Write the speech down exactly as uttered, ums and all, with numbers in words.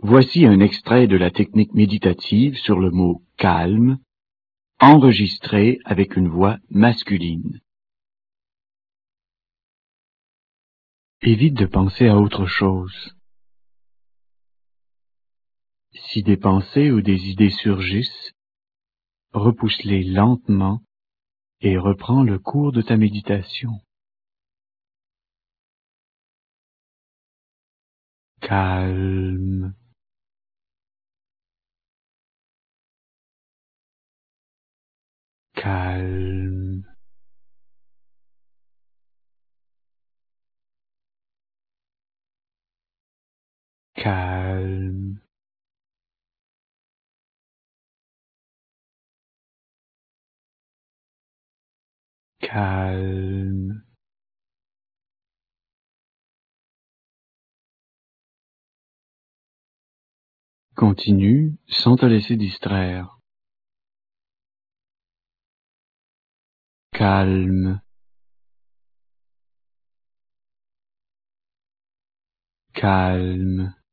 Voici un extrait de la technique méditative sur le mot « calme » enregistré avec une voix masculine. Évite de penser à autre chose. Si des pensées ou des idées surgissent, repousse-les lentement et reprends le cours de ta méditation. Calme. Calme. Calme. Calme. Continue sans te laisser distraire. Calme. Calme.